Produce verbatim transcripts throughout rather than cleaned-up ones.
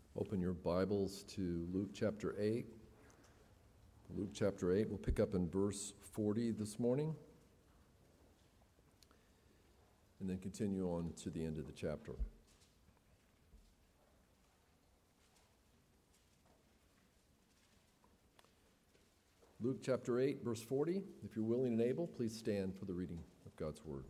Open your Bibles to Luke chapter eight. Luke chapter eight, we'll pick up in verse forty this morning, and then continue on to the end of the chapter. Luke chapter eight, verse forty. If you're willing and able, please stand for the reading of God's word.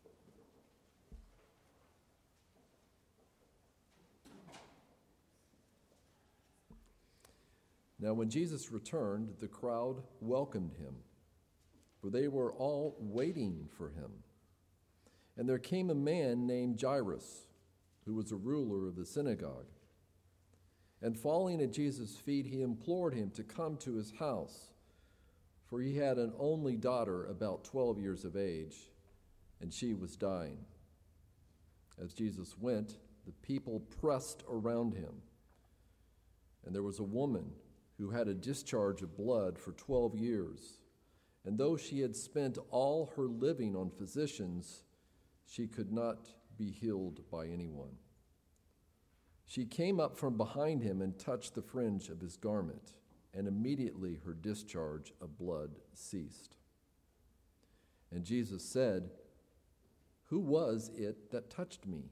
Now when Jesus returned, the crowd welcomed him, for they were all waiting for him. And there came a man named Jairus, who was a ruler of the synagogue. And falling at Jesus' feet, he implored him to come to his house, for he had an only daughter about twelve years of age, and she was dying. As Jesus went, the people pressed around him. And there was a woman who had a discharge of blood for twelve years. And though she had spent all her living on physicians, she could not be healed by anyone. She came up from behind him and touched the fringe of his garment, and immediately her discharge of blood ceased. And Jesus said, "Who was it that touched me?"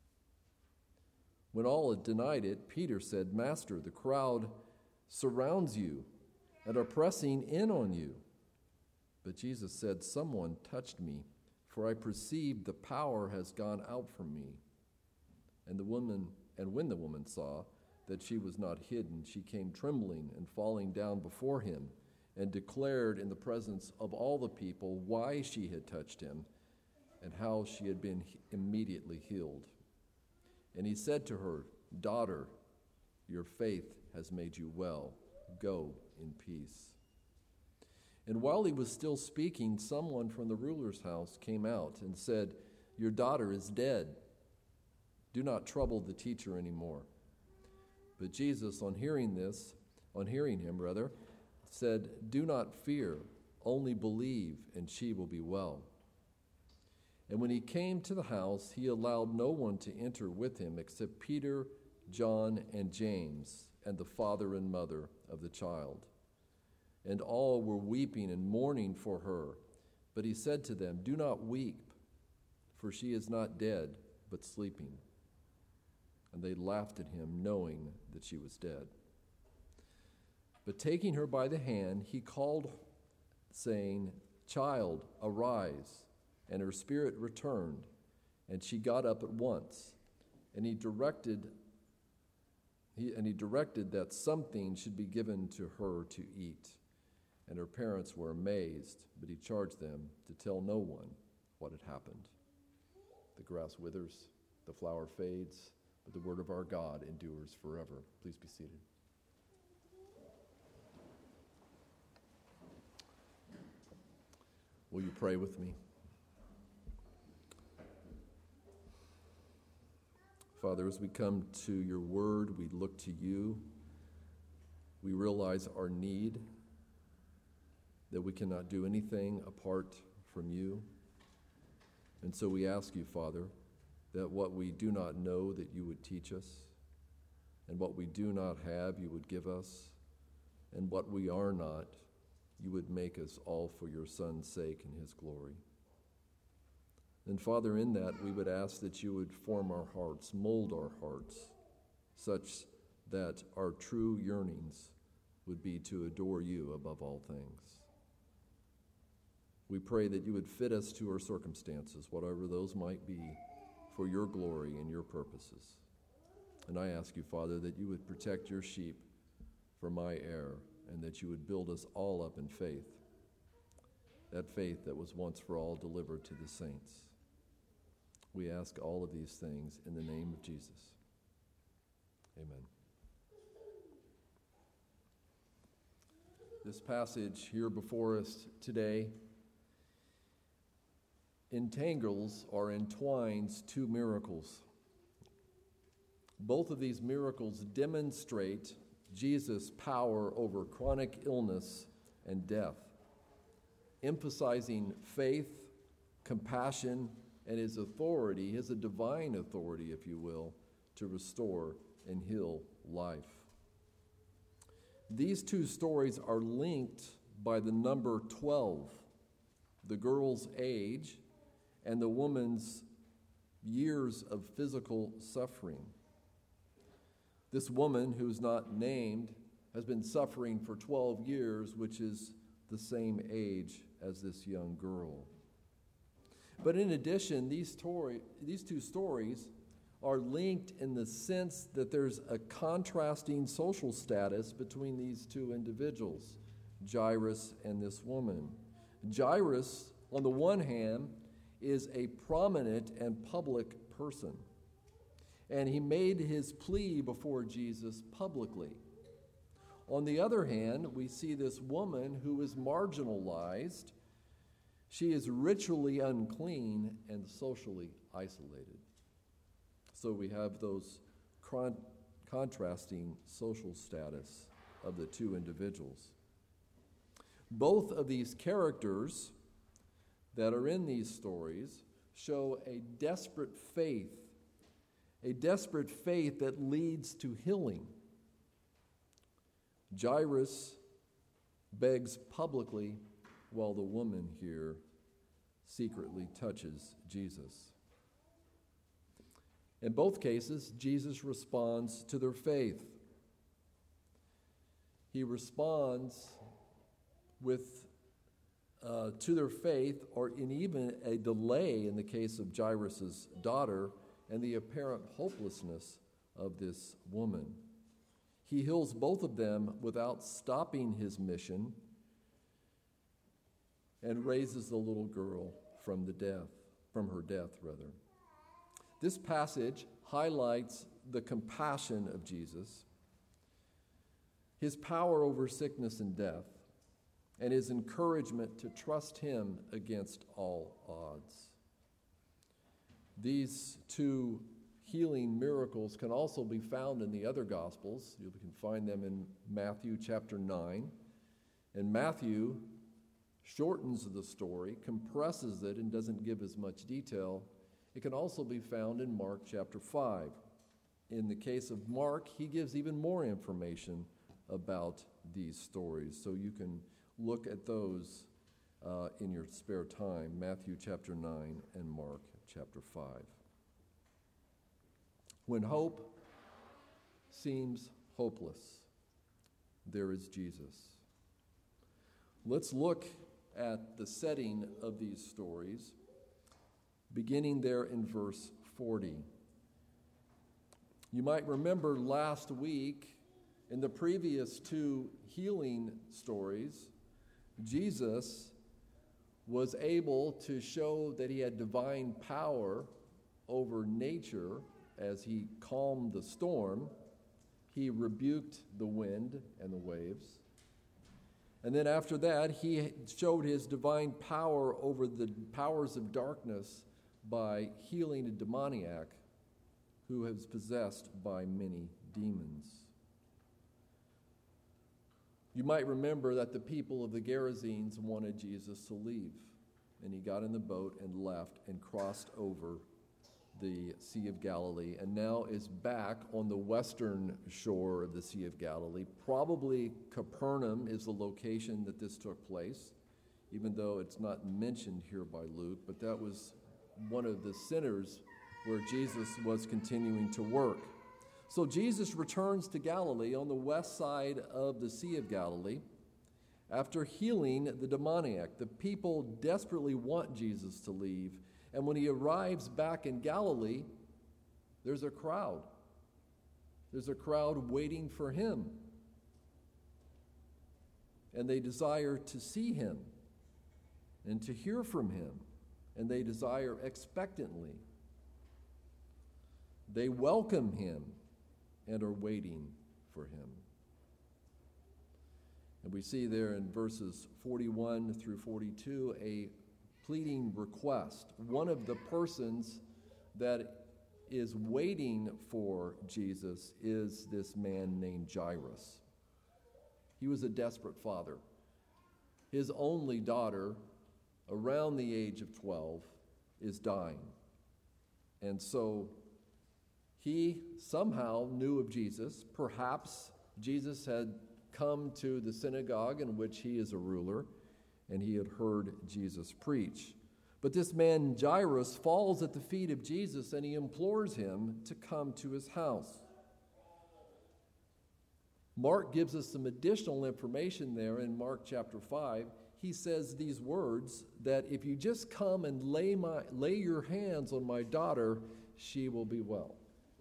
When all had denied it, Peter said, "Master, the crowd surrounds you and are pressing in on you." But Jesus said, "Someone touched me, for I perceive the power has gone out from me." And the woman, and when the woman saw that she was not hidden, she came trembling and falling down before him, and declared in the presence of all the people why she had touched him, and how she had been immediately healed. And he said to her, "Daughter, your faith has made you well. Go in peace." And while he was still speaking, someone from the ruler's house came out and said, "Your daughter is dead. Do not trouble the teacher anymore." But Jesus, on hearing this, on hearing him rather, said, "Do not fear, only believe, and she will be well." And when he came to the house, he allowed no one to enter with him except Peter, John, and James, and the father and mother of the child. And all were weeping and mourning for her. But he said to them, "Do not weep, for she is not dead, but sleeping." And they laughed at him, knowing that she was dead. But taking her by the hand, he called, saying, "Child, arise." And her spirit returned, and she got up at once. And he directed He, and he directed that something should be given to her to eat. And her parents were amazed, but he charged them to tell no one what had happened. The grass withers, the flower fades, but the word of our God endures forever. Please be seated. Will you pray with me? Father, as we come to your word, we look to you. We realize our need, that we cannot do anything apart from you. And so we ask you, Father, that what we do not know, that you would teach us, and what we do not have, you would give us, and what we are not, you would make us all for your Son's sake and his glory. And Father, in that, we would ask that you would form our hearts, mold our hearts, such that our true yearnings would be to adore you above all things. We pray that you would fit us to our circumstances, whatever those might be, for your glory and your purposes. And I ask you, Father, that you would protect your sheep from my error, and that you would build us all up in faith, that faith that was once for all delivered to the saints. We ask all of these things in the name of Jesus. Amen. This passage here before us today entangles or entwines two miracles. Both of these miracles demonstrate Jesus' power over chronic illness and death, emphasizing faith, compassion, and his authority, his divine authority, if you will, to restore and heal life. These two stories are linked by the number twelve, the girl's age and the woman's years of physical suffering. This woman, who's not named, has been suffering for twelve years, which is the same age as this young girl. But in addition, these, story, these two stories are linked in the sense that there's a contrasting social status between these two individuals, Jairus and this woman. Jairus, on the one hand, is a prominent and public person, and he made his plea before Jesus publicly. On the other hand, we see this woman who is marginalized. She is ritually unclean and socially isolated. So we have those con- contrasting social status of the two individuals. Both of these characters that are in these stories show a desperate faith, a desperate faith that leads to healing. Jairus begs publicly, while the woman here secretly touches Jesus. In both cases, Jesus responds to their faith. He responds with uh, to their faith, or in even a delay in the case of Jairus' daughter, and the apparent hopelessness of this woman. He heals both of them without stopping his mission and raises the little girl from the death, from her death, rather. This passage highlights the compassion of Jesus, his power over sickness and death, and his encouragement to trust him against all odds. These two healing miracles can also be found in the other Gospels. You can find them in Matthew chapter nine. And Matthew shortens the story, compresses it, and doesn't give as much detail. It can also be found in Mark chapter five. In the case of Mark, he gives even more information about these stories. So you can look at those uh, in your spare time, Matthew chapter nine and Mark chapter five. When hope seems hopeless, there is Jesus. Let's look at the setting of these stories, beginning there in verse forty. You might remember last week, in the previous two healing stories, Jesus was able to show that he had divine power over nature as he calmed the storm. He rebuked the wind and the waves. And then after that, he showed his divine power over the powers of darkness by healing a demoniac who was possessed by many demons. You might remember that the people of the Gerasenes wanted Jesus to leave, and he got in the boat and left and crossed over the Sea of Galilee, and now is back on the western shore of the Sea of Galilee. Probably Capernaum is the location that this took place, even though it's not mentioned here by Luke, but that was one of the centers where Jesus was continuing to work. So Jesus returns to Galilee on the west side of the Sea of Galilee after healing the demoniac. The people desperately want Jesus to leave, and when he arrives back in Galilee, there's a crowd. There's a crowd waiting for him, and they desire to see him and to hear from him, and they desire expectantly. They welcome him and are waiting for him. And we see there in verses forty-one through forty-two a pleading request. One of the persons that is waiting for Jesus is this man named Jairus. He was a desperate father. His only daughter, around the age of twelve, is dying. And so He somehow knew of Jesus. Perhaps Jesus had come to the synagogue in which he is a ruler, and he had heard Jesus preach. But this man Jairus falls at the feet of Jesus, and he implores him to come to his house. Mark gives us some additional information there in Mark chapter five. He says these words, that if you just come and lay my lay your hands on my daughter, she will be well.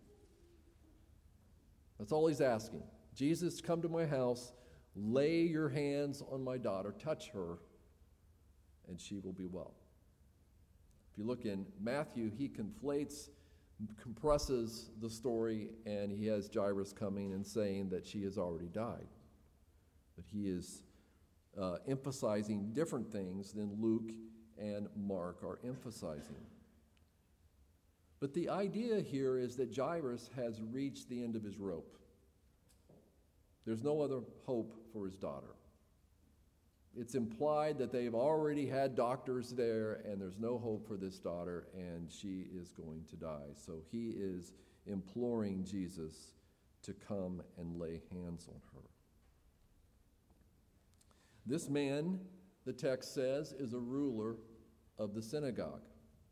That's all he's asking. Jesus, come to my house, lay your hands on my daughter, touch her, and she will be well. If you look in Matthew, he conflates, compresses the story, and he has Jairus coming and saying that she has already died. But he is uh, emphasizing different things than Luke and Mark are emphasizing. But the idea here is that Jairus has reached the end of his rope. There's no other hope for his daughter. It's implied that they've already had doctors there, and there's no hope for this daughter, and she is going to die. So he is imploring Jesus to come and lay hands on her. This man, the text says, is a ruler of the synagogue.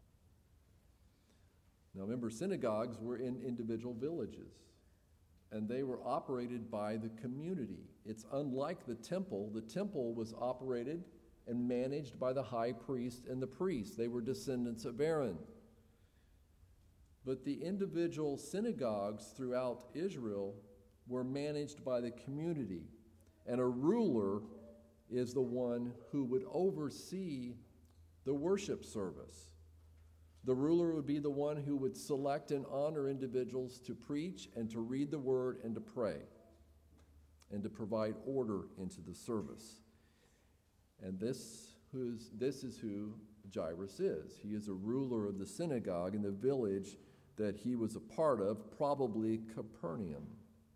Now remember, synagogues were in individual villages, and they were operated by the community. It's unlike the temple. The temple was operated and managed by the high priest and the priests. They were descendants of Aaron. But the individual synagogues throughout Israel were managed by the community, and a ruler is the one who would oversee the worship service. The ruler would be the one who would select and honor individuals to preach and to read the word and to pray and to provide order into the service. And this, who's, this is who Jairus is. He is a ruler of the synagogue in the village that he was a part of, probably Capernaum.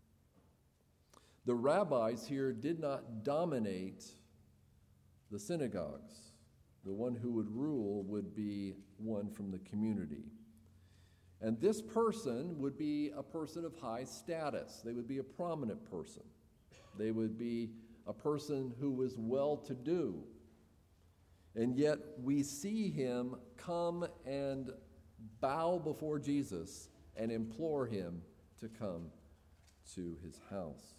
The rabbis here did not dominate the synagogues. The one who would rule would be one from the community. And this person would be a person of high status. They would be a prominent person. They would be a person who was well-to-do. And yet we see him come and bow before Jesus and implore him to come to his house.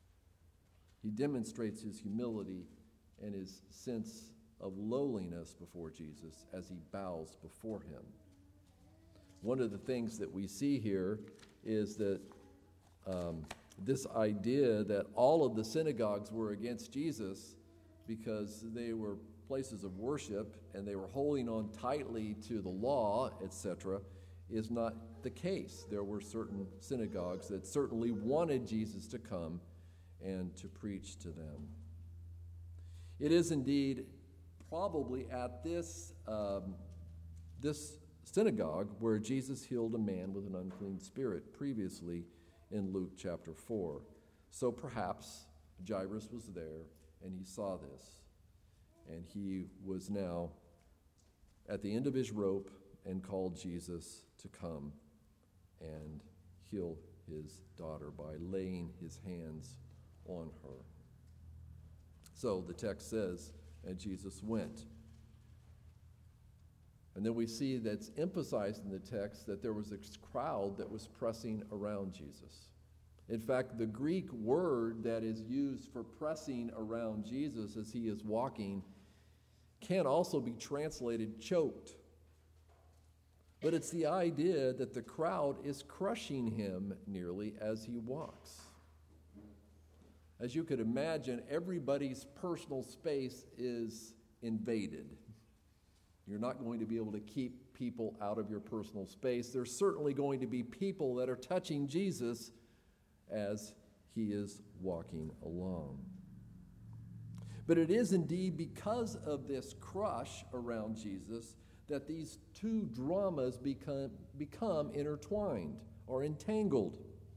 He demonstrates his humility and his sense of lowliness before Jesus as he bows before him. One of the things that we see here is that um, this idea that all of the synagogues were against Jesus because they were places of worship and they were holding on tightly to the law, et cetera, is not the case. There were certain synagogues that certainly wanted Jesus to come and to preach to them. It is indeed probably at this, um, this synagogue where Jesus healed a man with an unclean spirit previously in Luke chapter four. So perhaps Jairus was there and he saw this, and he was now at the end of his rope and called Jesus to come and heal his daughter by laying his hands on her. So the text says, and Jesus went. And then we see that's emphasized in the text that there was a crowd that was pressing around Jesus. In fact, the Greek word that is used for pressing around Jesus as he is walking can also be translated choked. But it's the idea that the crowd is crushing him nearly as he walks. As you could imagine, everybody's personal space is invaded. You're not going to be able to keep people out of your personal space. There's certainly going to be people that are touching Jesus as he is walking along. But it is indeed because of this crush around Jesus that these two dramas become, become intertwined or entangled.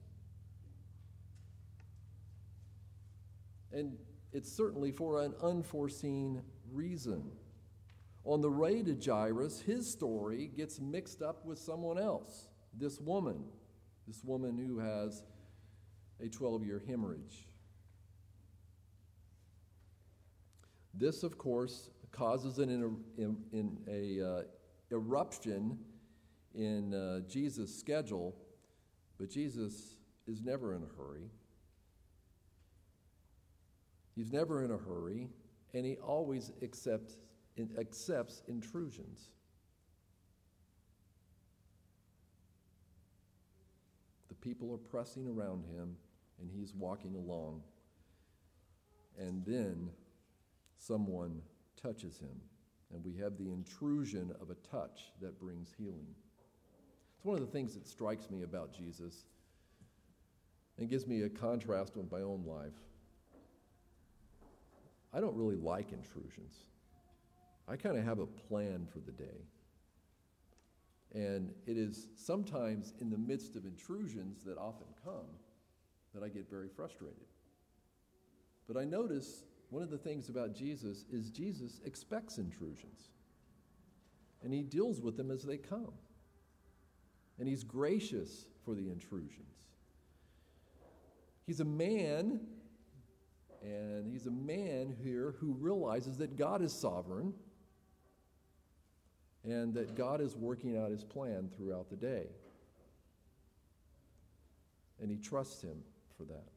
And it's certainly for an unforeseen reason. On the way to Jairus, his story gets mixed up with someone else, this woman. This woman who has a twelve-year hemorrhage. This, of course, causes an in, in a uh, eruption in uh, Jesus' schedule, but Jesus is never in a hurry. He's never in a hurry, and he always accepts, accepts intrusions. The people are pressing around him, and he's walking along. And then someone touches him, and we have the intrusion of a touch that brings healing. It's one of the things that strikes me about Jesus and gives me a contrast with my own life. I don't really like intrusions. I kind of have a plan for the day. And it is sometimes in the midst of intrusions that often come that I get very frustrated. But I notice one of the things about Jesus is Jesus expects intrusions. And he deals with them as they come. And he's gracious for the intrusions. He's a man, and he's a man here who realizes that God is sovereign and that God is working out his plan throughout the day. And he trusts him for that.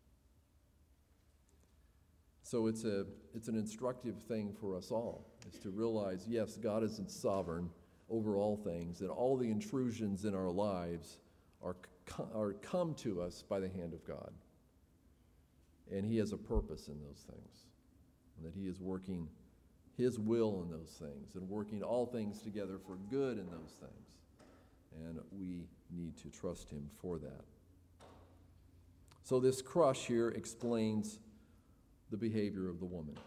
So it's a it's an instructive thing for us all, is to realize, yes, God is sovereign over all things, that all the intrusions in our lives are, are come to us by the hand of God. And he has a purpose in those things, and that he is working his will in those things and working all things together for good in those things. And we need to trust him for that. So this crush here explains the behavior of the woman.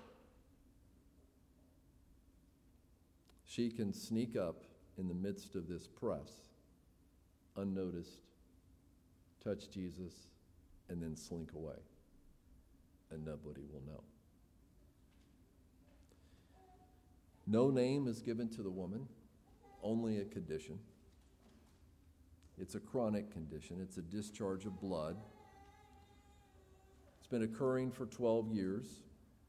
She can sneak up in the midst of this press, unnoticed, touch Jesus, and then slink away. And nobody will know. No name is given to the woman, only a condition. It's a chronic condition. It's a discharge of blood. It's been occurring for twelve years.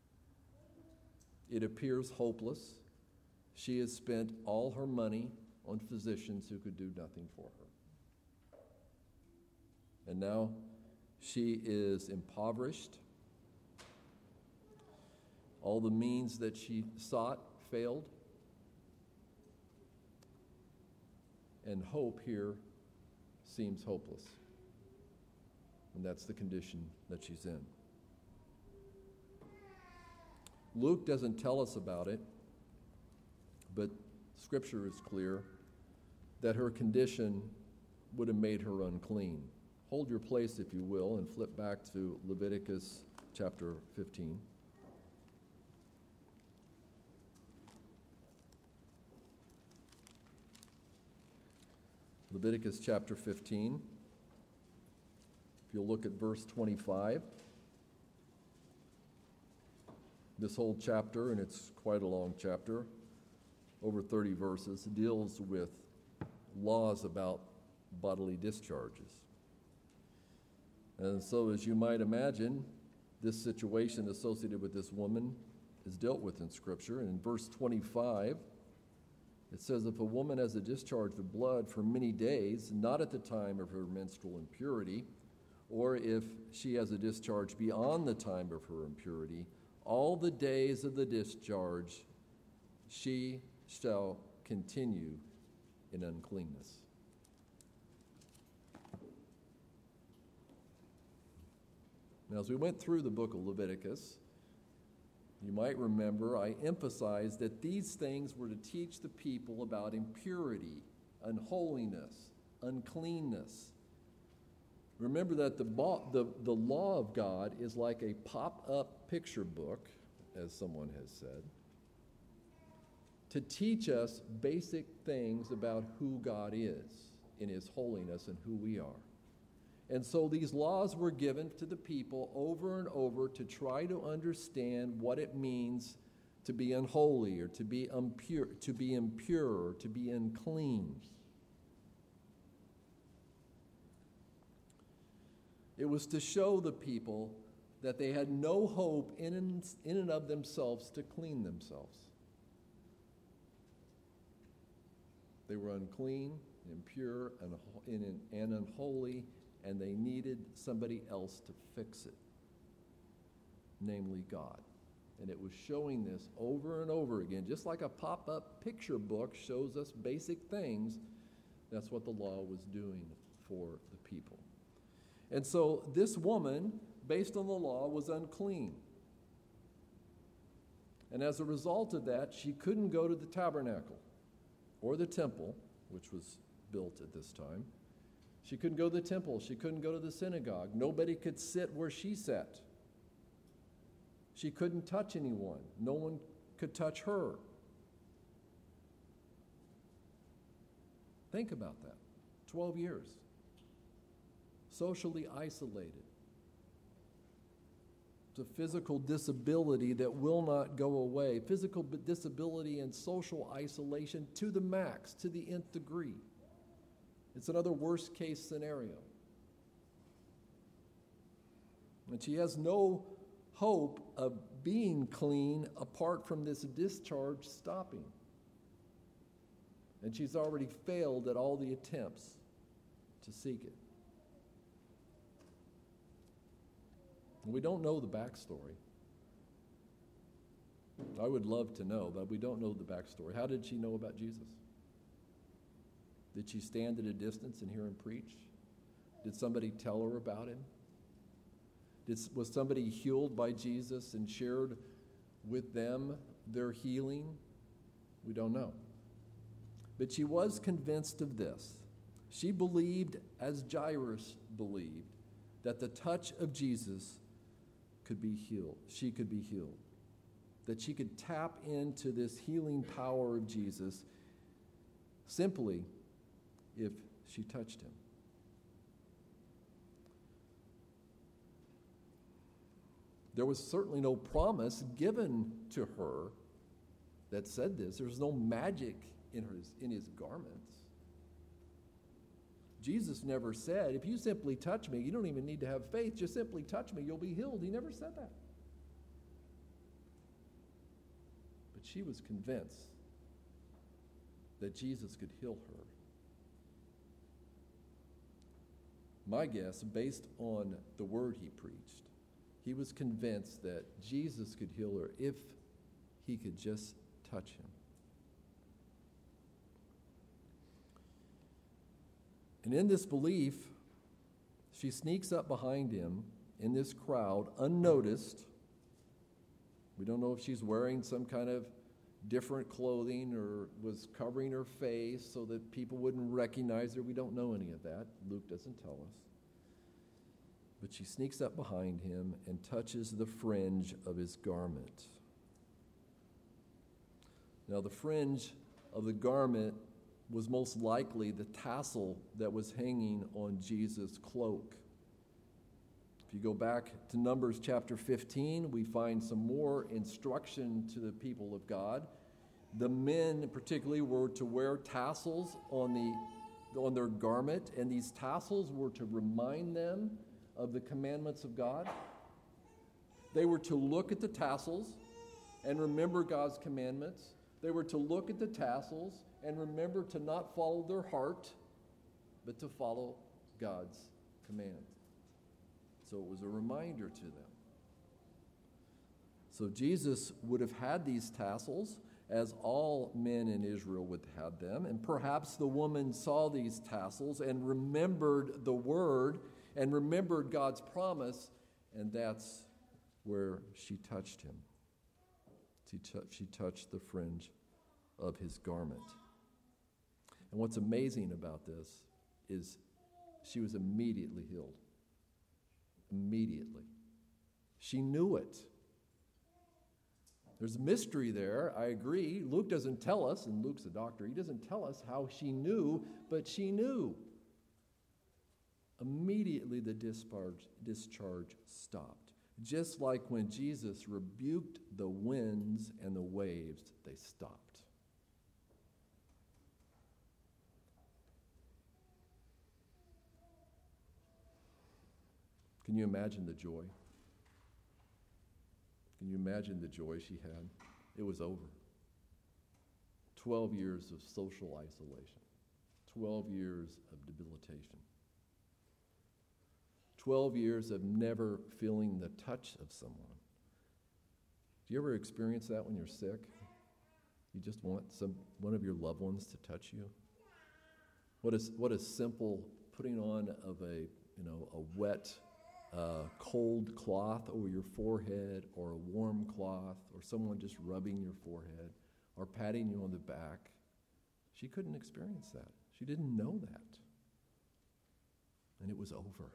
It appears hopeless. She has spent all her money on physicians who could do nothing for her. And now she is impoverished. All the means that she sought failed. And hope here seems hopeless. And that's the condition that she's in. Luke doesn't tell us about it, but Scripture is clear that her condition would have made her unclean. Hold your place, if you will, and flip back to Leviticus chapter fifteen. Leviticus chapter fifteen. If you'll look at verse twenty-five. This whole chapter, and it's quite a long chapter, over thirty verses, deals with laws about bodily discharges. And so, as you might imagine, this situation associated with this woman is dealt with in Scripture. And in verse twenty-five, it says, if a woman has a discharge of blood for many days, not at the time of her menstrual impurity, or if she has a discharge beyond the time of her impurity, all the days of the discharge she shall continue in uncleanness. Now, as we went through the book of Leviticus, you might remember I emphasized that these things were to teach the people about impurity, unholiness, uncleanness. Remember that the, the, the law of God is like a pop-up picture book, as someone has said, to teach us basic things about who God is in his holiness and who we are. And so these laws were given to the people over and over to try to understand what it means to be unholy or to be impure, to be impure, or to be unclean. It was to show the people that they had no hope in and, in and of themselves to clean themselves. They were unclean, impure, and, and unholy, and they needed somebody else to fix it, namely God. And it was showing this over and over again, just like a pop-up picture book shows us basic things. That's what the law was doing for the people. And so this woman, based on the law, was unclean. And as a result of that, she couldn't go to the tabernacle or the temple, which was built at this time. She couldn't go to the temple. She couldn't go to the synagogue. Nobody could sit where she sat. She couldn't touch anyone. No one could touch her. Think about that. Twelve years. Socially isolated. It's a physical disability that will not go away. Physical disability and social isolation to the max, to the nth degree. It's another worst case scenario. And she has no hope of being clean apart from this discharge stopping. And she's already failed at all the attempts to seek it. And we don't know the backstory. I would love to know, but we don't know the backstory. How did she know about Jesus? Did she stand at a distance and hear him preach? Did somebody tell her about him? Did, was somebody healed by Jesus and shared with them their healing? We don't know. But she was convinced of this. She believed, as Jairus believed, that the touch of Jesus could be healed. She could be healed. That she could tap into this healing power of Jesus simply if she touched him. There was certainly no promise given to her that said this. There was no magic in his, in his garments. Jesus never said, if you simply touch me, you don't even need to have faith, just simply touch me, you'll be healed. He never said that. But she was convinced that Jesus could heal her. My guess, based on the word he preached, he was convinced that Jesus could heal her if he could just touch him. And in this belief, she sneaks up behind him in this crowd, unnoticed. We don't know if she's wearing some kind of different clothing or was covering her face so that people wouldn't recognize her. We don't know any of that. Luke doesn't tell us. But she sneaks up behind him and touches the fringe of his garment. Now, the fringe of the garment was most likely the tassel that was hanging on Jesus' cloak. If you go back to Numbers chapter fifteen, we find some more instruction to the people of God. The men particularly were to wear tassels on, the, on their garment, and these tassels were to remind them of the commandments of God. They were to look at the tassels and remember God's commandments. They were to look at the tassels and remember to not follow their heart, but to follow God's command. So it was a reminder to them. So Jesus would have had these tassels, as all men in Israel would have them, and perhaps the woman saw these tassels and remembered the word and remembered God's promise, and that's where she touched him. She, t- she touched the fringe of his garment. And what's amazing about this is she was immediately healed. Immediately. She knew it. There's a mystery there, I agree. Luke doesn't tell us, and Luke's a doctor, he doesn't tell us how she knew, but she knew. Immediately the discharge, discharge stopped. Just like when Jesus rebuked the winds and the waves, they stopped. Can you imagine the joy? Can you imagine the joy she had? It was over. Twelve years of social isolation. Twelve years of debilitation. Twelve years of never feeling the touch of someone. Do you ever experience that when you're sick? You just want some one of your loved ones to touch you? What is what a simple putting on of a you know a wet, uh, cold cloth over your forehead, or a warm cloth, or someone just rubbing your forehead, or patting you on the back. She couldn't experience that. She didn't know that. And it was over.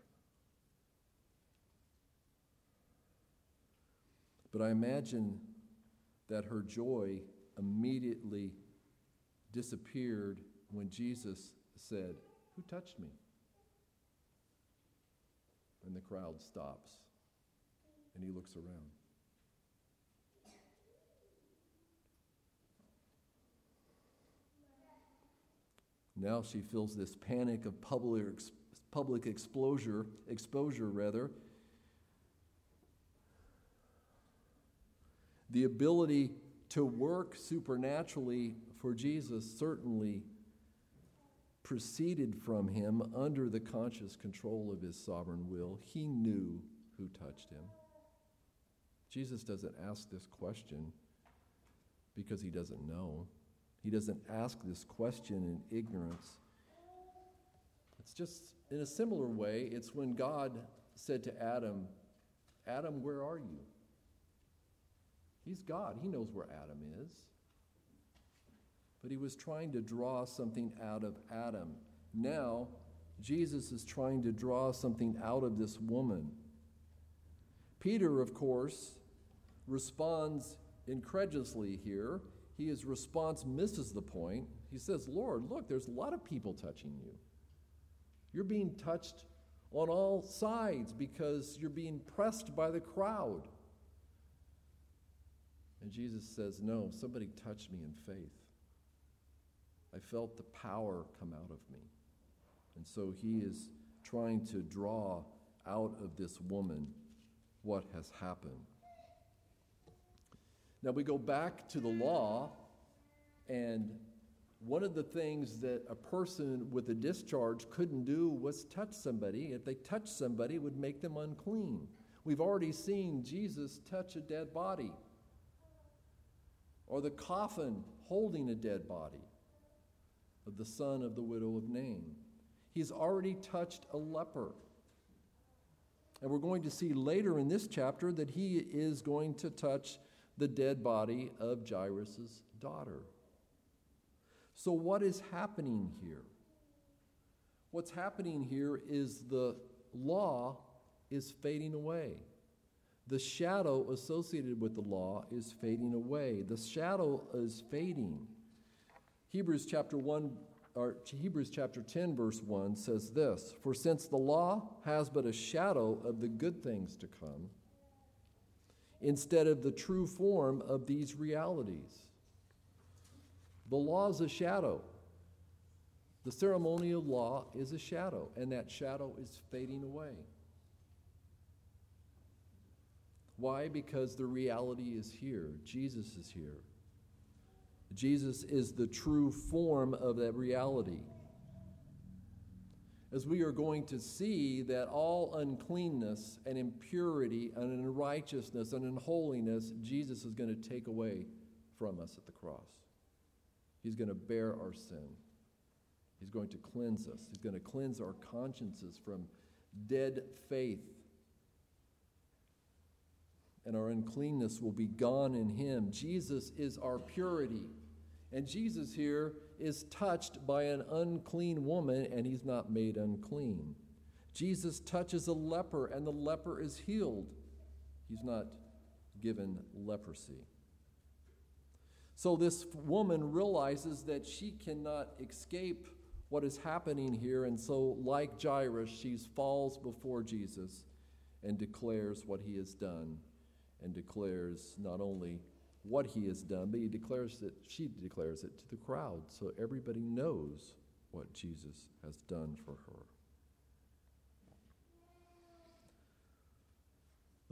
But I imagine that her joy immediately disappeared when Jesus said, "Who touched me?" And the crowd stops, and he looks around. Now she feels this panic of public public exposure, exposure rather. The ability to work supernaturally for Jesus certainly proceeded from him under the conscious control of his sovereign will. He knew who touched him. Jesus doesn't ask this question because he doesn't know. He doesn't ask this question in ignorance. It's just, in a similar way, it's when God said to Adam, "Adam, where are you?" He's God. He knows where Adam is. But he was trying to draw something out of Adam. Now, Jesus is trying to draw something out of this woman. Peter, of course, responds incredulously here. His response misses the point. He says, "Lord, look, there's a lot of people touching you. You're being touched on all sides because you're being pressed by the crowd." And Jesus says, "No, somebody touched me in faith. I felt the power come out of me." And so he is trying to draw out of this woman what has happened. Now we go back to the law, and one of the things that a person with a discharge couldn't do was touch somebody. If they touched somebody, it would make them unclean. We've already seen Jesus touch a dead body, or the coffin holding a dead body of the son of the widow of Nain. He's already touched a leper. And we're going to see later in this chapter that he is going to touch the dead body of Jairus' daughter. So what is happening here? What's happening here is the law is fading away. The shadow associated with the law is fading away. The shadow is fading. Hebrews chapter one, or Hebrews chapter ten, verse one says this: "For since the law has but a shadow of the good things to come, instead of the true form of these realities." The law is a shadow. The ceremonial law is a shadow, and that shadow is fading away. Why? Because the reality is here. Jesus is here. Jesus is the true form of that reality. As we are going to see that all uncleanness and impurity and unrighteousness and unholiness, Jesus is going to take away from us at the cross. He's going to bear our sin. He's going to cleanse us. He's going to cleanse our consciences from dead faith. And our uncleanness will be gone in him. Jesus is our purity. And Jesus here is touched by an unclean woman, and he's not made unclean. Jesus touches a leper, and the leper is healed. He's not given leprosy. So this woman realizes that she cannot escape what is happening here, and so like Jairus, she falls before Jesus and declares what he has done, and declares not only what he has done, but he declares that she declares it to the crowd, so everybody knows what Jesus has done for her.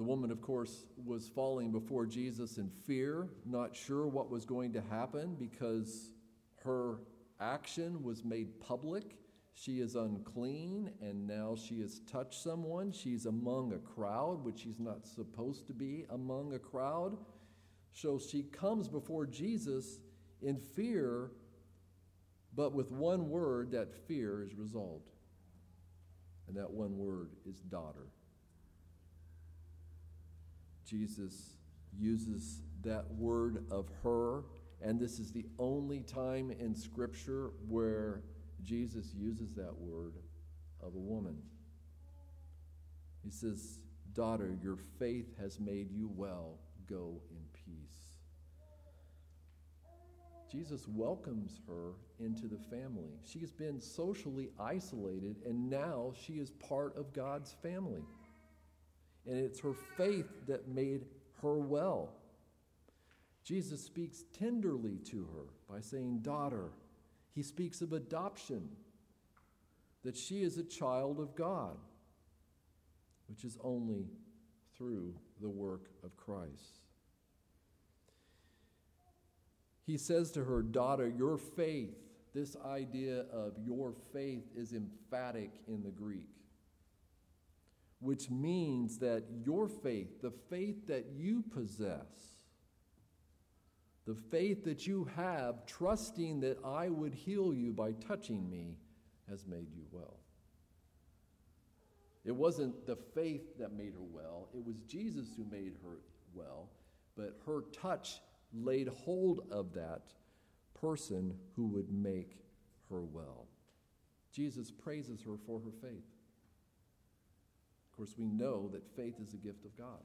The woman, of course, was falling before Jesus in fear, not sure what was going to happen because her action was made public. She is unclean, and now she has touched someone. She's among a crowd, which she's not supposed to be among a crowd. So she comes before Jesus in fear, but with one word, that fear is resolved. And that one word is daughter. Jesus uses that word of her, and this is the only time in Scripture where Jesus uses that word of a woman. He says, daughter, your faith has made you well. Go in peace. Jesus welcomes her into the family. She has been socially isolated, and now she is part of God's family. And it's her faith that made her well. Jesus speaks tenderly to her by saying, daughter. He speaks of adoption, that she is a child of God, which is only through the work of Christ. He says to her, daughter, your faith, this idea of your faith is emphatic in the Greek, which means that your faith, the faith that you possess, the faith that you have, trusting that I would heal you by touching me, has made you well. It wasn't the faith that made her well. It was Jesus who made her well. But her touch laid hold of that person who would make her well. Jesus praises her for her faith. Of course, we know that faith is a gift of God.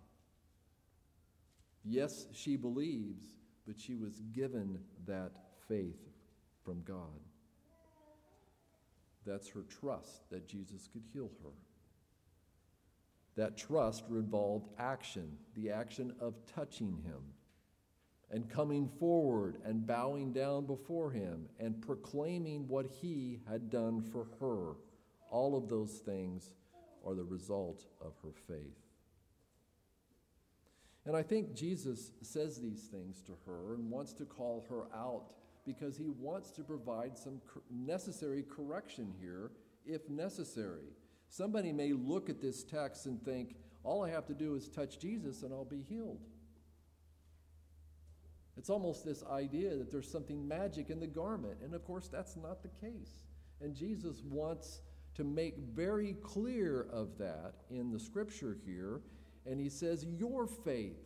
Yes, she believes, but she was given that faith from God. That's her trust that Jesus could heal her. That trust involved action, the action of touching him and coming forward and bowing down before him and proclaiming what he had done for her. All of those things are the result of her faith. And I think Jesus says these things to her and wants to call her out because he wants to provide some necessary correction here, if necessary. Somebody may look at this text and think, all I have to do is touch Jesus and I'll be healed. It's almost this idea that there's something magic in the garment, and of course that's not the case. And Jesus wants to make very clear of that in the scripture here. And he says, your faith,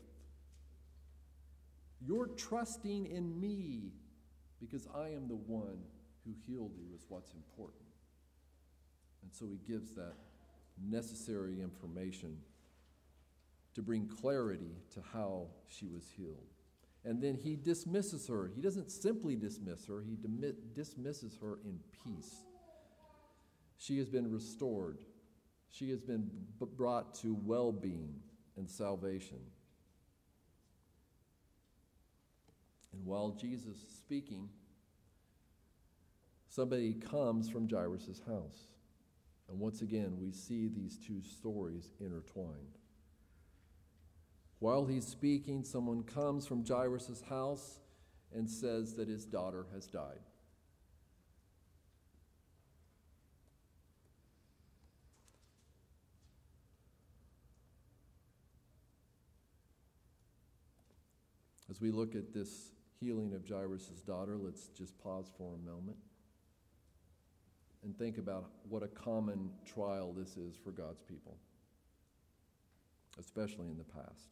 your trusting in me, because I am the one who healed you, is what's important. And so he gives that necessary information to bring clarity to how she was healed. And then he dismisses her. He doesn't simply dismiss her, he demi- dismisses her in peace. She has been restored. She has been b- brought to well-being and salvation. And while Jesus is speaking, somebody comes from Jairus' house. And once again, we see these two stories intertwined. While he's speaking, someone comes from Jairus' house and says that his daughter has died. As we look at this healing of Jairus' daughter, let's just pause for a moment and think about what a common trial this is for God's people, especially in the past.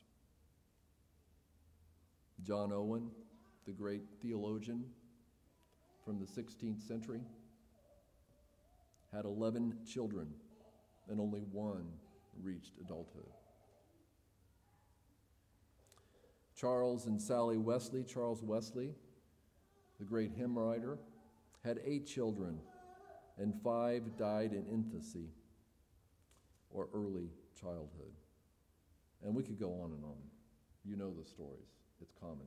John Owen, the great theologian from the sixteenth century, had eleven children, and only one reached adulthood. Charles and Sally Wesley, Charles Wesley, the great hymn writer, had eight children, and five died in infancy or early childhood. And we could go on and on. You know the stories. It's common.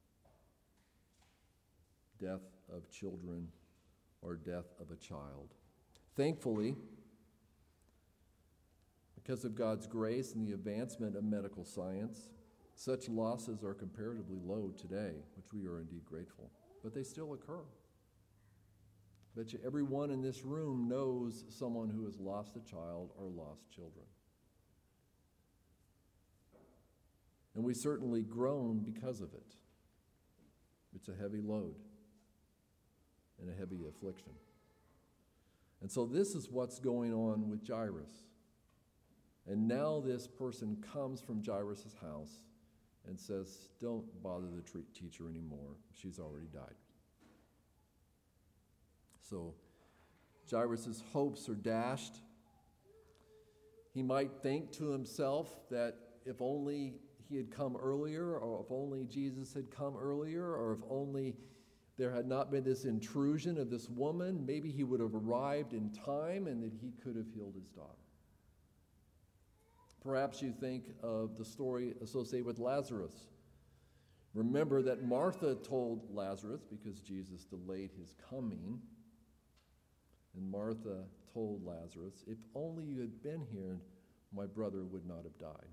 Death of children or death of a child. Thankfully, Because of God's grace and the advancement of medical science, such losses are comparatively low today, which we are indeed grateful. But they still occur. I bet you everyone in this room knows someone who has lost a child or lost children. And we certainly groan because of it. It's a heavy load and a heavy affliction. And so this is what's going on with Jairus. And now this person comes from Jairus' house and says, don't bother the tre- teacher anymore. She's already died. So Jairus' hopes are dashed. He might think to himself that if only he had come earlier, or if only Jesus had come earlier, or if only there had not been this intrusion of this woman, maybe he would have arrived in time and that he could have healed his daughter. Perhaps you think of the story associated with Lazarus. Remember that Martha told Lazarus, because Jesus delayed his coming, and Martha told Lazarus, if only you had been here, my brother would not have died.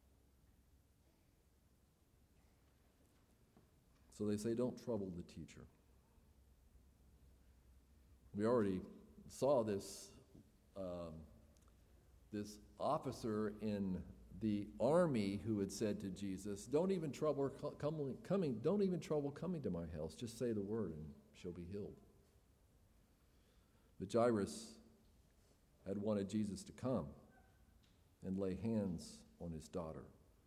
So they say, don't trouble the teacher. We already saw this um, this officer in the army who had said to Jesus, don't even trouble coming, coming, don't even trouble coming to my house. Just say the word and she'll be healed. But Jairus had wanted Jesus to come and lay hands on his daughter.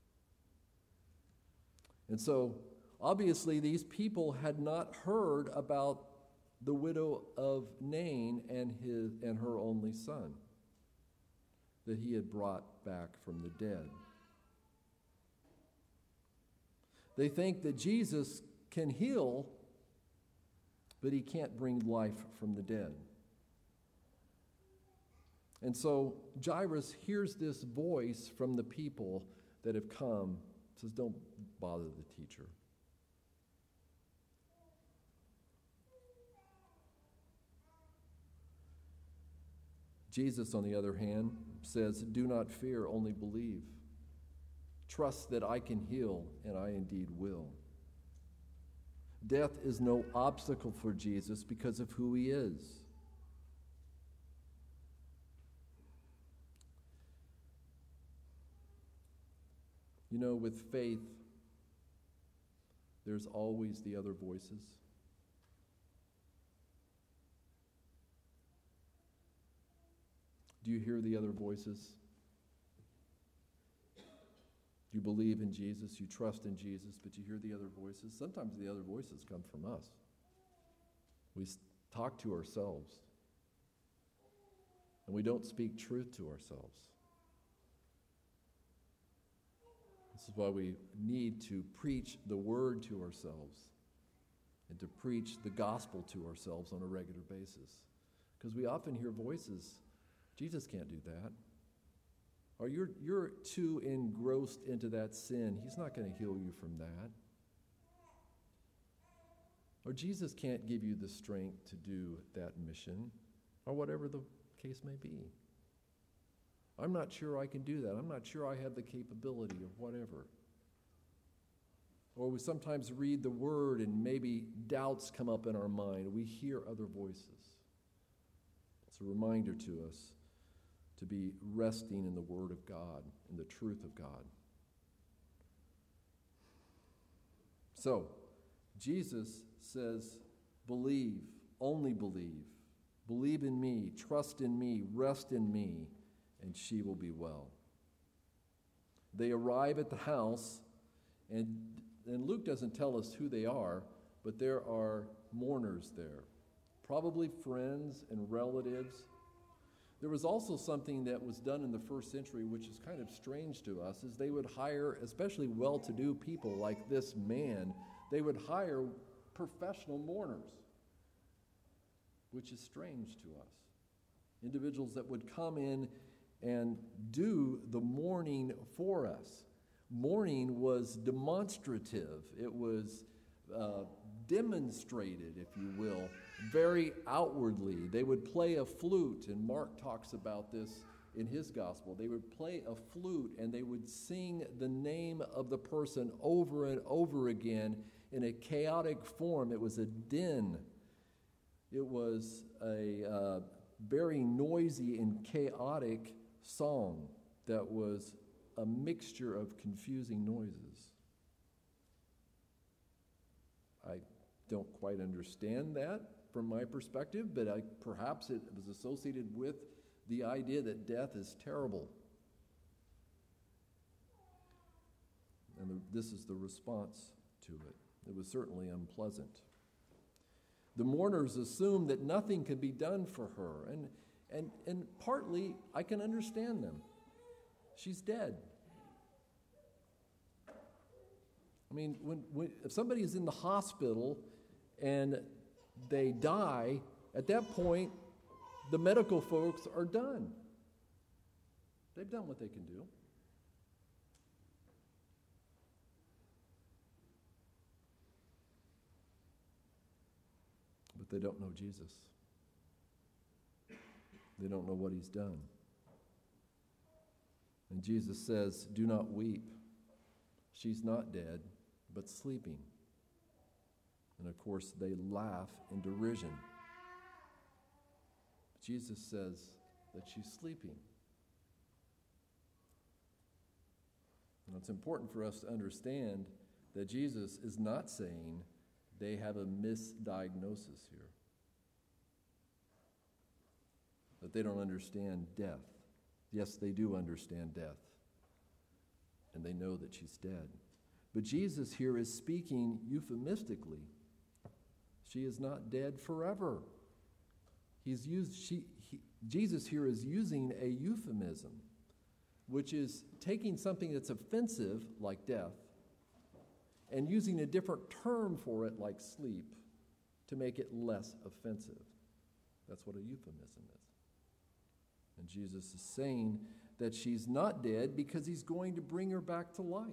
And so, obviously, these people had not heard about the widow of Nain and his and her only son that he had brought back from the dead. They think that Jesus can heal, but he can't bring life from the dead. And so Jairus hears this voice from the people that have come, says, don't bother the teacher. Jesus, on the other hand, says, do not fear, only believe. Trust that I can heal, and I indeed will. Death is no obstacle for Jesus because of who he is. You know, with faith, there's always the other voices. Do you hear the other voices? Do you believe in Jesus? You trust in Jesus, but you hear the other voices? Sometimes the other voices come from us. We talk to ourselves, and we don't speak truth to ourselves. This is why we need to preach the word to ourselves and to preach the gospel to ourselves on a regular basis. Because we often hear voices. Jesus can't do that. Or you're, you're too engrossed into that sin. He's not going to heal you from that. Or Jesus can't give you the strength to do that mission, or whatever the case may be. I'm not sure I can do that. I'm not sure I have the capability of whatever. Or we sometimes read the word and maybe doubts come up in our mind. We hear other voices. It's a reminder to us to be resting in the Word of God, in the truth of God. So, Jesus says, believe, only believe. Believe in me, trust in me, rest in me, and she will be well. They arrive at the house, and, and Luke doesn't tell us who they are, but there are mourners there, probably friends and relatives. There was also something that was done in the first century, which is kind of strange to us, is they would hire, especially well-to-do people like this man, they would hire professional mourners, which is strange to us. Individuals that would come in and do the mourning for us. Mourning was demonstrative. It was uh, demonstrated, if you will, very outwardly. They would play a flute, and Mark talks about this in his gospel. They would play a flute and they would sing the name of the person over and over again in a chaotic form. It was a din. It was a uh, very noisy and chaotic song that was a mixture of confusing noises. I don't quite understand that from my perspective, but I, perhaps it was associated with the idea that death is terrible. And the, this is the response to it. It was certainly unpleasant. The mourners assumed that nothing could be done for her, and, and, and partly I can understand them. She's dead. I mean, when, when if somebody is in the hospital and they die, at that point, the medical folks are done. They've done what they can do. But they don't know Jesus. They don't know what he's done. And Jesus says, "Do not weep. She's not dead, but sleeping." And of course, they laugh in derision. Jesus says that she's sleeping. Now, it's important for us to understand that Jesus is not saying they have a misdiagnosis here, that they don't understand death. Yes, they do understand death, and they know that she's dead. But Jesus here is speaking euphemistically. She is not dead forever. He's used, she, he, Jesus here is using a euphemism, which is taking something that's offensive, like death, and using a different term for it, like sleep, to make it less offensive. That's what a euphemism is. And Jesus is saying that she's not dead because he's going to bring her back to life,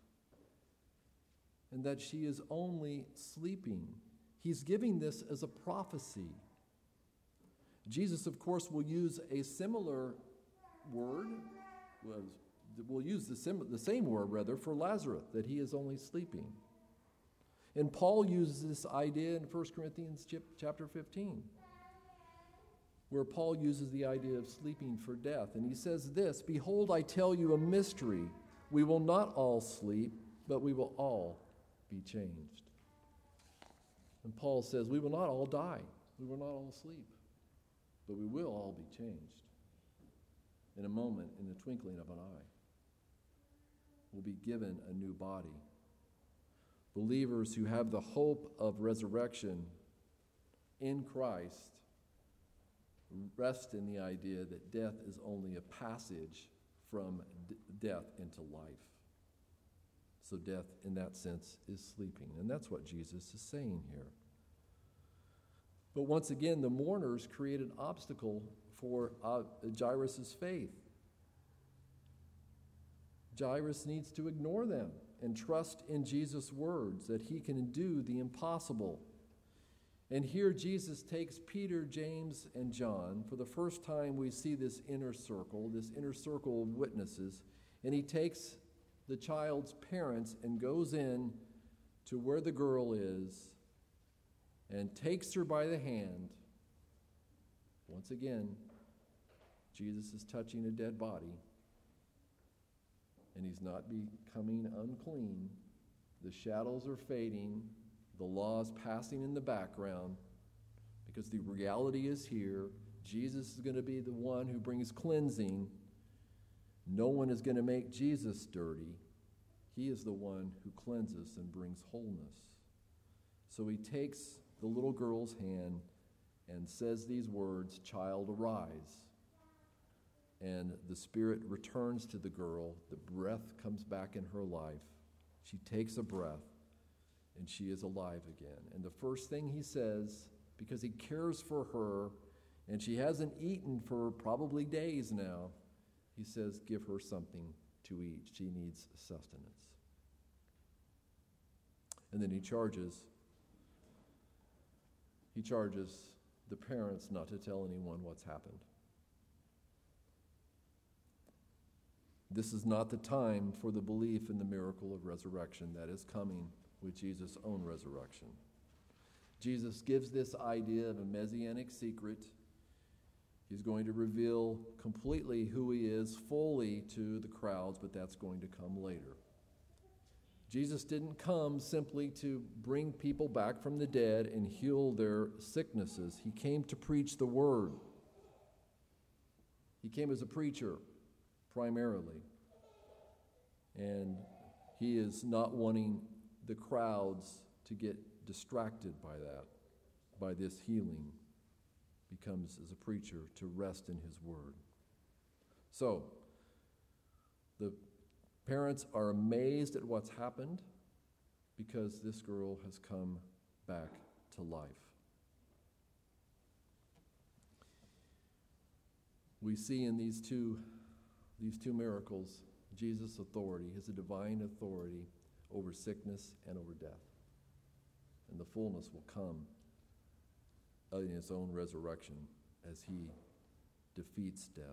and that she is only sleeping. He's giving this as a prophecy. Jesus, of course, will use a similar word, will use the, sim- the same word, rather, for Lazarus, that he is only sleeping. And Paul uses this idea in First Corinthians chapter fifteen, where Paul uses the idea of sleeping for death. And he says this, "Behold, I tell you a mystery. We will not all sleep, but we will all be changed." And Paul says, we will not all die. We will not all sleep. But we will all be changed in a moment, in the twinkling of an eye. We'll be given a new body. Believers who have the hope of resurrection in Christ rest in the idea that death is only a passage from d- death into life. So death, in that sense, is sleeping. And that's what Jesus is saying here. But once again, the mourners create an obstacle for uh, Jairus' faith. Jairus needs to ignore them and trust in Jesus' words that he can do the impossible. And here Jesus takes Peter, James, and John. For the first time, we see this inner circle, this inner circle of witnesses. And he takes the child's parents and goes in to where the girl is and takes her by the hand. Once again, Jesus is touching a dead body, and he's not becoming unclean. The shadows are fading. The law is passing in the background because the reality is here. Jesus is going to be the one who brings cleansing. No one is going to make Jesus dirty. He is the one who cleanses and brings wholeness. So he takes the little girl's hand and says these words, "Child, arise." And the spirit returns to the girl. The breath comes back in her life. She takes a breath, and she is alive again. And the first thing he says, because he cares for her, and she hasn't eaten for probably days now, he says, give her something to eat. She needs sustenance. And then he charges, he charges the parents not to tell anyone what's happened. This is not the time for the belief in the miracle of resurrection that is coming with Jesus' own resurrection. Jesus gives this idea of a messianic secret. He's going to reveal completely who he is fully to the crowds, but that's going to come later. Jesus didn't come simply to bring people back from the dead and heal their sicknesses. He came to preach the word. He came as a preacher, primarily. And he is not wanting the crowds to get distracted by that, by this healing. He comes as a preacher to rest in his word. So, the parents are amazed at what's happened because this girl has come back to life. We see in these two, these two miracles Jesus' authority, his divine authority over sickness and over death. And the fullness will come in his own resurrection as he defeats death.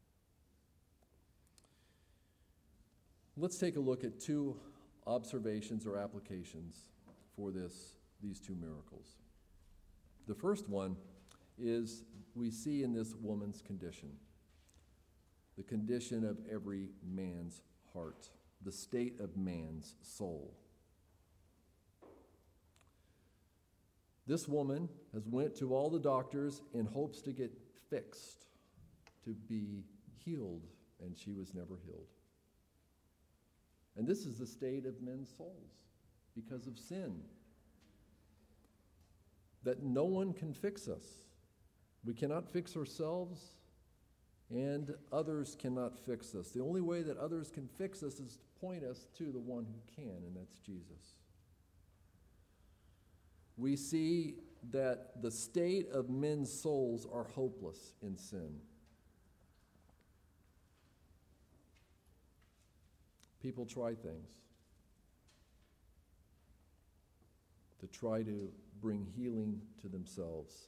Let's take a look at two observations or applications for this, these two miracles. The first one is we see in this woman's condition, the condition of every man's heart, the state of man's soul. This woman has went to all the doctors in hopes to get fixed, to be healed, and she was never healed. And this is the state of men's souls because of sin. That no one can fix us. We cannot fix ourselves, and others cannot fix us. The only way that others can fix us is to point us to the one who can, and that's Jesus. We see that the state of men's souls are hopeless in sin. People try things to try to bring healing to themselves.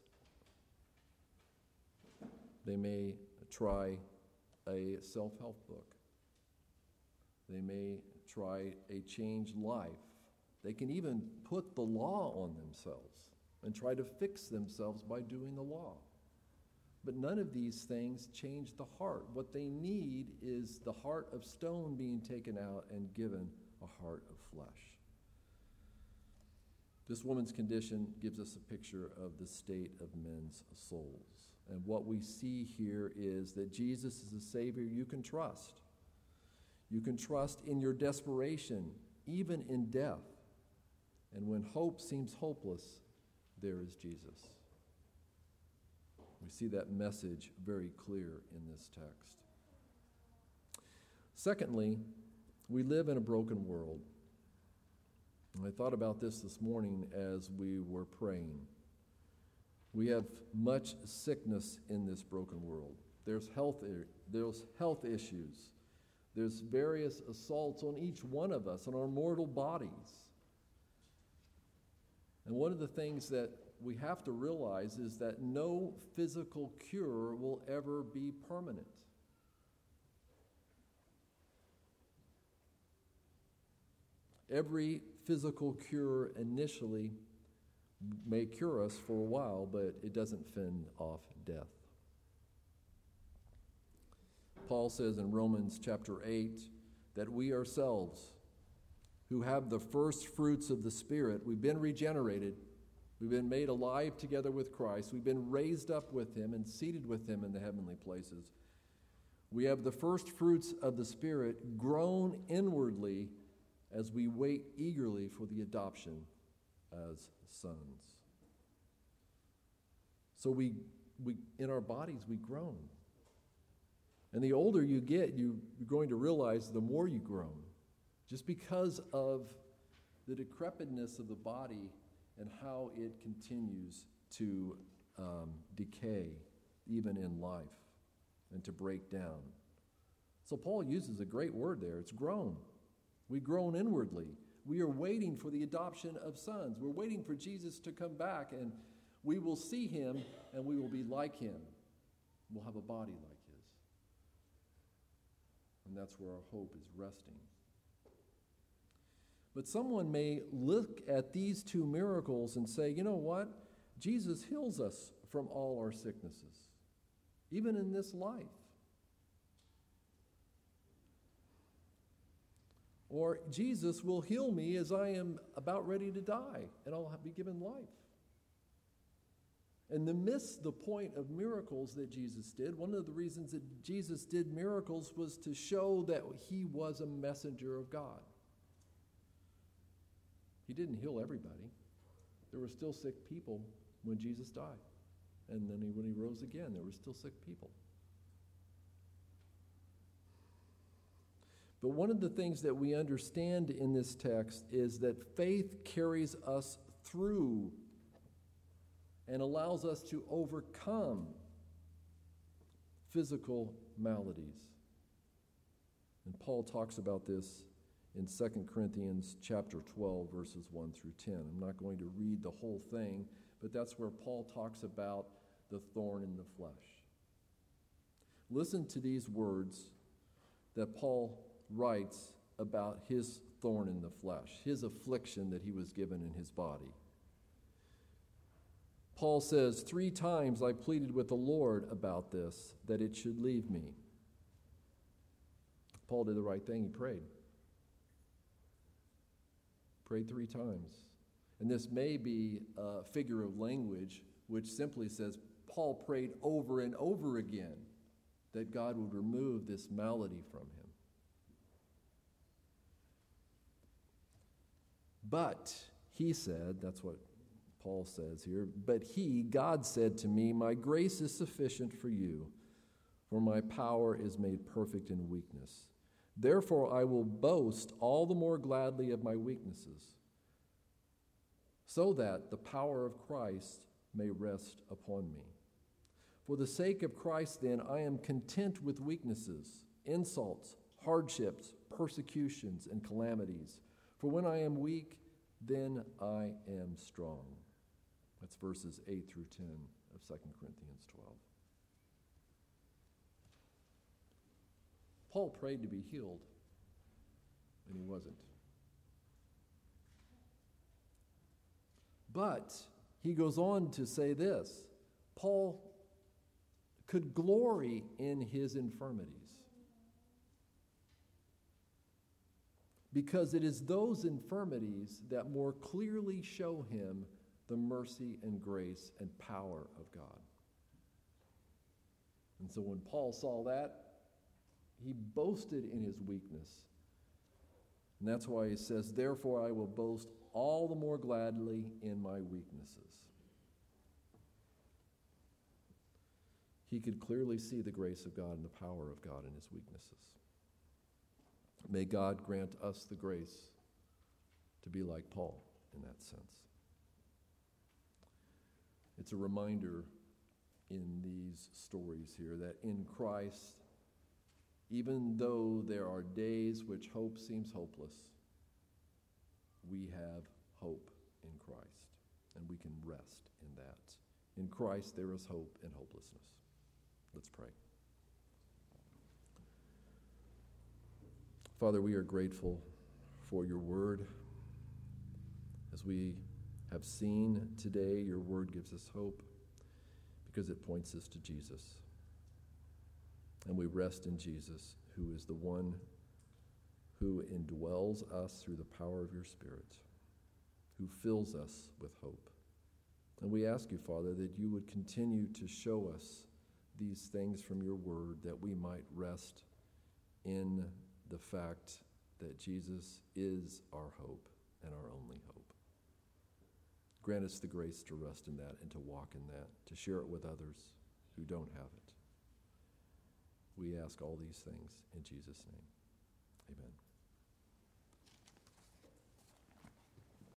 They may try a self-help book. They may try a changed life. They can even put the law on themselves and try to fix themselves by doing the law. But none of these things change the heart. What they need is the heart of stone being taken out and given a heart of flesh. This woman's condition gives us a picture of the state of men's souls. And what we see here is that Jesus is a Savior you can trust. You can trust in your desperation, even in death. And when hope seems hopeless, there is Jesus. We see that message very clear in this text. Secondly, we live in a broken world. And I thought about this this morning as we were praying. We have much sickness in this broken world. There's health, there's health issues. There's various assaults on each one of us, on our mortal bodies. And one of the things that we have to realize is that no physical cure will ever be permanent. Every physical cure initially may cure us for a while, but it doesn't fend off death. Paul says in Romans chapter eight that we ourselves, who have the first fruits of the Spirit, we've been regenerated, we've been made alive together with Christ, we've been raised up with him and seated with him in the heavenly places. We have the first fruits of the Spirit grown inwardly as we wait eagerly for the adoption as sons. So we, we in our bodies, we groan. And the older you get, you, you're going to realize the more you groan, just because of the decrepitness of the body and how it continues to um, decay, even in life, and to break down. So Paul uses a great word there. It's groan. We groan inwardly. We are waiting for the adoption of sons. We're waiting for Jesus to come back, and we will see him, and we will be like him. We'll have a body like his. And that's where our hope is resting. But someone may look at these two miracles and say, you know what? Jesus heals us from all our sicknesses, even in this life. Or Jesus will heal me as I am about ready to die, and I'll be given life. And to miss the point of miracles that Jesus did, one of the reasons that Jesus did miracles was to show that he was a messenger of God. He didn't heal everybody. There were still sick people when Jesus died. And then he, when he rose again, there were still sick people. But one of the things that we understand in this text is that faith carries us through and allows us to overcome physical maladies. And Paul talks about this in Second Corinthians chapter twelve, verses one through ten. I'm not going to read the whole thing, but that's where Paul talks about the thorn in the flesh. Listen to these words that Paul writes about his thorn in the flesh, his affliction that he was given in his body. Paul says, "Three times I pleaded with the Lord about this, that it should leave me." Paul did the right thing. He prayed. Prayed three times. And this may be a figure of language which simply says Paul prayed over and over again that God would remove this malady from him. But he said, that's what Paul says here, but he, God said to me, "My grace is sufficient for you, for my power is made perfect in weakness. Therefore I will boast all the more gladly of my weaknesses, so that the power of Christ may rest upon me. For the sake of Christ, then, I am content with weaknesses, insults, hardships, persecutions, and calamities. For when I am weak, then I am strong." That's verses eight through ten of Second Corinthians twelve. Paul prayed to be healed, and he wasn't. But he goes on to say this: Paul could glory in his infirmities, because it is those infirmities that more clearly show him the mercy and grace and power of God. And so when Paul saw that, he boasted in his weakness. And that's why he says, "Therefore I will boast all the more gladly in my weaknesses." He could clearly see the grace of God and the power of God in his weaknesses. May God grant us the grace to be like Paul in that sense. It's a reminder in these stories here that in Christ, even though there are days which hope seems hopeless, we have hope in Christ, and we can rest in that. In Christ there is hope in hopelessness. Let's pray. Father, we are grateful for your word. As we have seen today, your word gives us hope because it points us to Jesus. And we rest in Jesus, who is the one who indwells us through the power of your Spirit, who fills us with hope. And we ask you, Father, that you would continue to show us these things from your word, that we might rest in the fact that Jesus is our hope and our only hope. Grant us the grace to rest in that and to walk in that, to share it with others who don't have it. We ask all these things in Jesus' name. Amen.